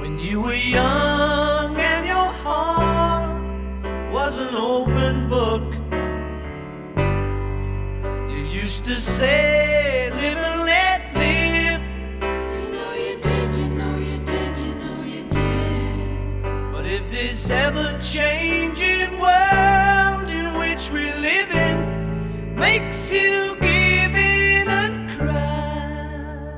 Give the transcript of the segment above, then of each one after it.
When you were young and your heart was an open book, you used to say, live and let live. You know you did, you know you did, you know you did. But if this ever-changing world in which we live in makes you give in and cry,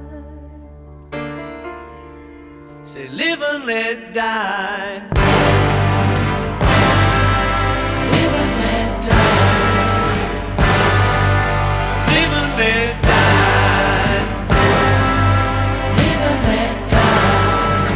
say live and let die. Live and let die. Live and let die. Live and let die.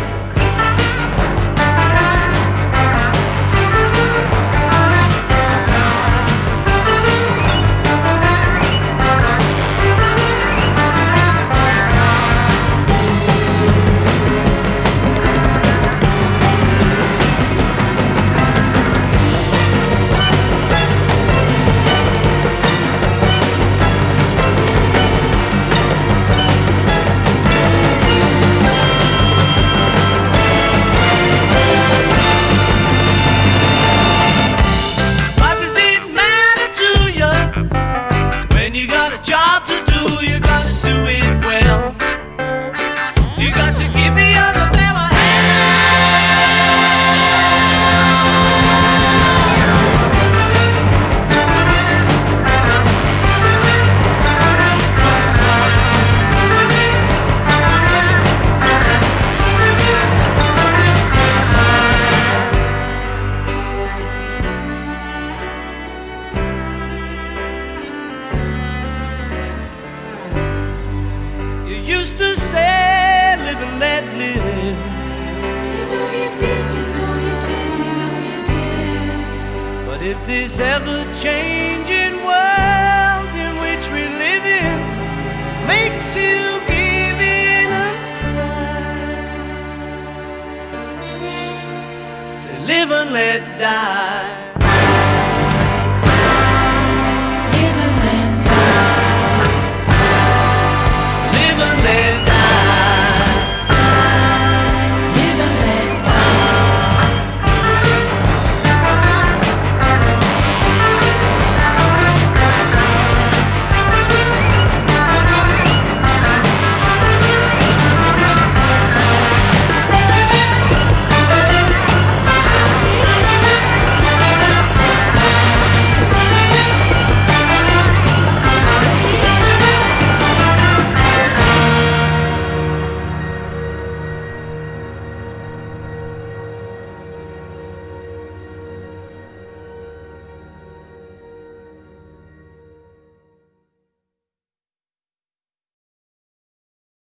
What does it matter to you when you got a job to do? You gotta do it well. You got to give the other fella You used to say, live and let live. You know you did, you know you did, you know you did. But if this ever-changing world in which we live in makes you give in and cry, say live and let die.